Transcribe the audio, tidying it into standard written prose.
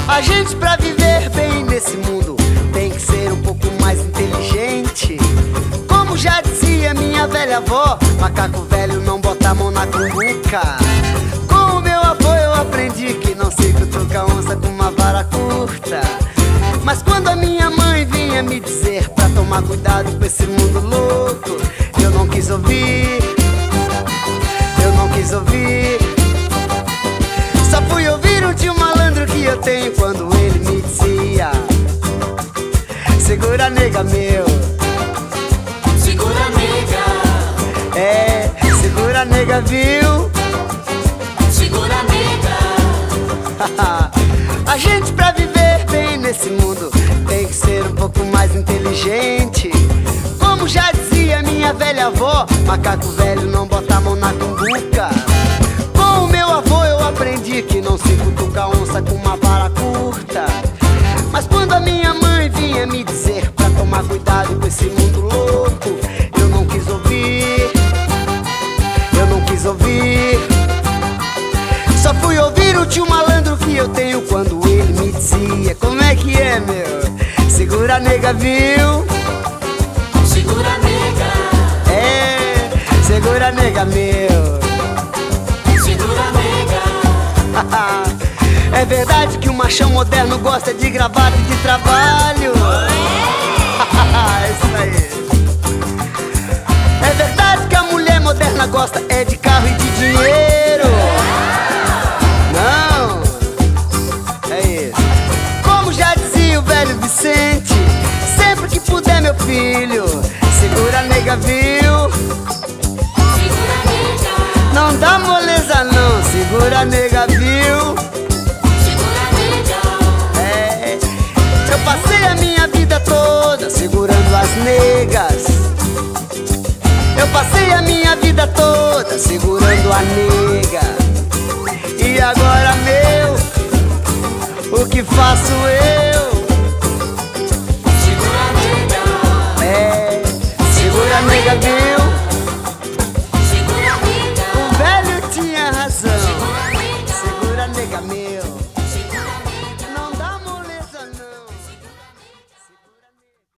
A gente pra viver bem nesse mundo tem que ser um pouco mais inteligente. Como já dizia minha velha avó, macaco velho não bota a mão na cumbuca. Com o meu avô eu aprendi que não se cutuca onça com uma vara curta. Mas quando a minha mãe vinha me dizer pra tomar cuidado com esse mundo louco, eu não quis ouvir, eu não quis ouvir. Só fui ouvir um tio malandro que eu tenho quando ele me dizia: segura nega meu, segura nega, é, segura nega viu. segura nega. A gente pra viver bem nesse mundo tem que ser um pouco mais inteligente. Como já dizia minha velha avó, macaco velho não bota a mão na cumbuca. Com o meu avô eu aprendi que não se cutuca onça com uma vara curta. Mas quando a minha mãe vinha me dizer pra tomar cuidado com esse mundo louco, eu não quis ouvir, eu não quis ouvir. Só fui ouvir o tio malandro que eu tenho quando ele me dizia: como é que é, meu? Segura nega, viu? Segura nega, É, segura nega, meu. segura nega. É verdade que o machão moderno gosta de gravata e de trabalho. Isso aí. É verdade que a mulher moderna gosta é de carro e de dinheiro. Não, é isso. Como já dizia o velho Vicente, sempre que puder, meu filho, segura nega, viu? Segura nega, Não dá moleza não, segura nega, viu? segura nega. É, eu passei a minha vida toda segurando as negas. Eu passei a minha vida toda segurando a nega. E agora, meu, o que faço eu? Segura nega, É, segura a nega, viu?